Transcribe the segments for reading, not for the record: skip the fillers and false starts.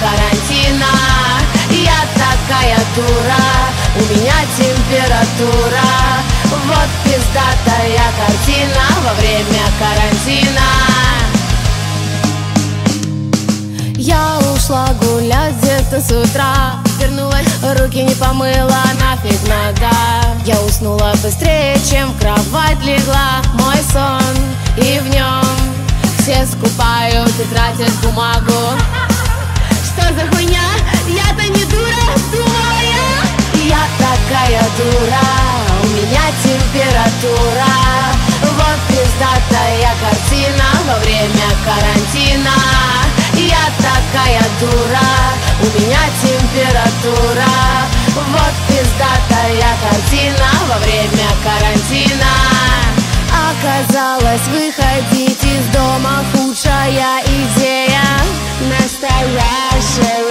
карантина. Я такая дура, у меня температура. Вот пиздатая картина во время карантина. Я ушла гулять где-то с утра, вернулась, руки не помыла, нафиг надо. Я уснула быстрее, чем в кровать легла. Мой сон, и в нем все скупают и тратят бумагу. Что за хуйня? Я-то не дура, думала я. Я такая дура, у меня температура. Вот пиздатая картина во время карантина. Я такая дура, у меня температура. Вот пиздатая картина во время карантина. Оказалось, выходить из дома худшая идея. Настоящая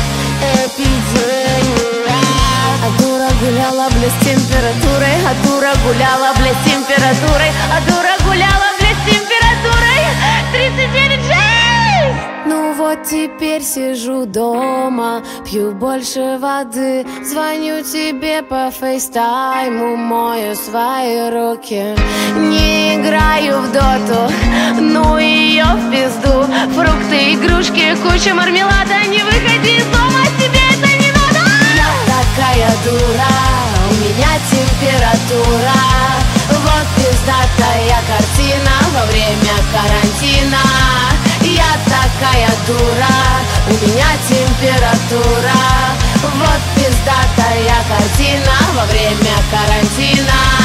эпидемия. А дура гуляла, бля, с температурой. А дура гуляла, бля, с температурой. А дура гуляла, бля, с температурой 39,6. Ну вот теперь сижу дома, пью больше воды, звоню тебе по фейстайму, мою свои руки. Не играю в доту, ну ее в пизду. Фрукты, игрушки, куча мармелада. Не выходи из дома, тебе это не надо. Я такая дура, у меня температура. Вот пиздатая картина во время карантина. Я такая дура, у меня температура. Вот пиздатая картина во время карантина.